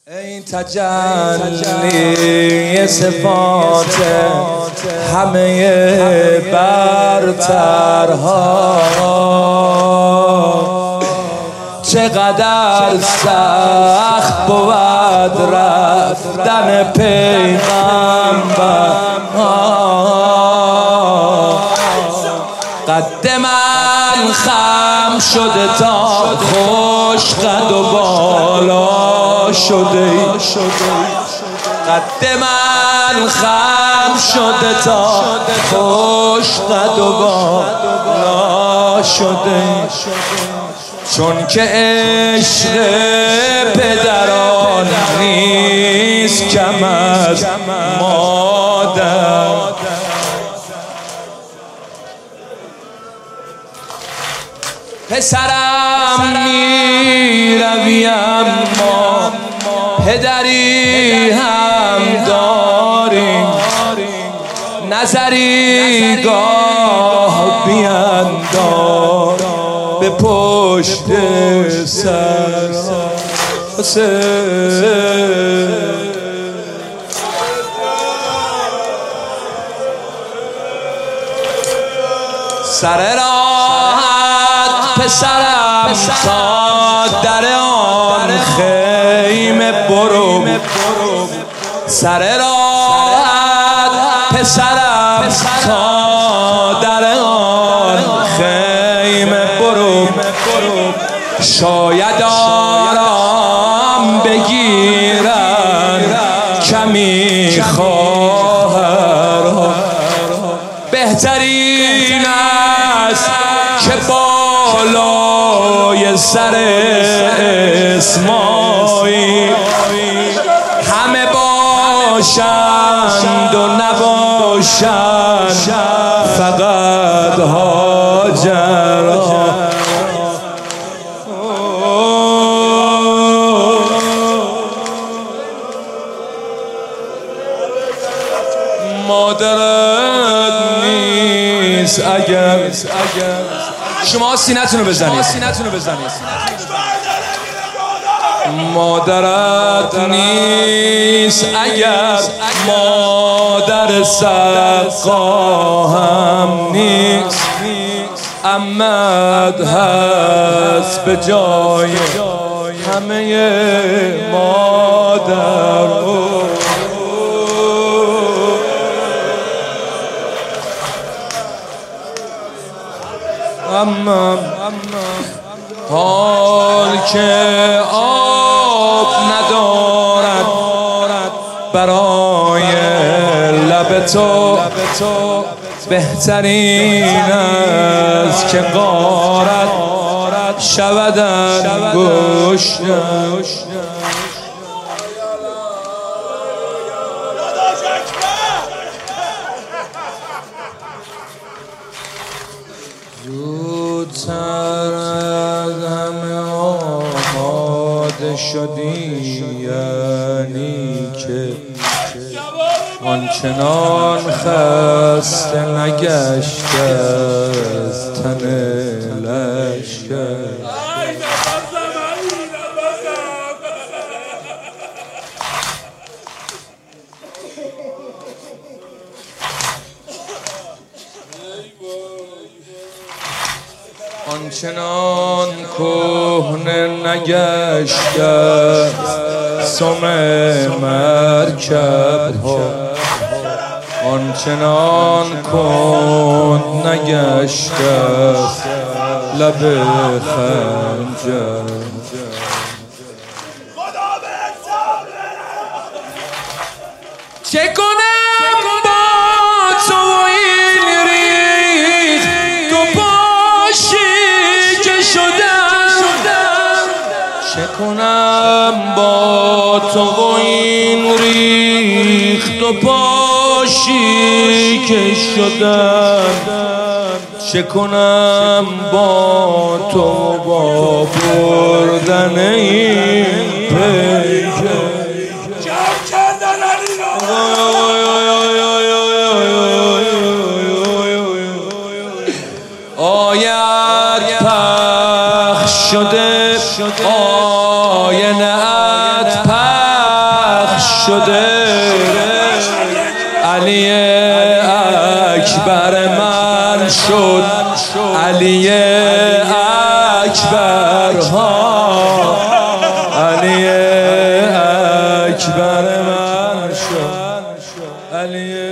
این تجلی صفات همه برترها چقدر سخت بود رفتن پیغمبر قد من خم شده تا خوش قد و بالا شده قد من خم شده تا خوش قد و بالا شده چون که عشق پدران نیست کم از مادر پسرم میروی اما پدری هم داریم نظری گاه بیندار به پشت سر سر راحت پسرم تا در آن خیمه برو سر راحت پسرم تا در آن خیمه برو شاید آرام بگیرن کمی خواهرها بهترین است که بالای سر اسماعیل همه باشند و نباشند فقط هاجر مادرت نیست اگر شما سینه‌تون رو بزنید مادرت نیست اگر مادر سقا هم نیست عمت هست به جای همه مادر حال که آب ندارد برای لب تو بهترین است که غارت شود انگشت زودتر از همه آماده شدی یعنی که آنچنان خسته نگشته از تن لشکر آنچنان کهنه نگشته سم مرکب ها آنچنان کهنه نگشته لب خنجر چه کنم با تو این ریخ تو باشی که شدم چه کنم با تو این ریخ تو باشی که شدم چه کنم با تو با بردن این پیکر آید پخش شده آینه ات شده علی اکبر من شد علی اکبر ها علی اکبر من شد علی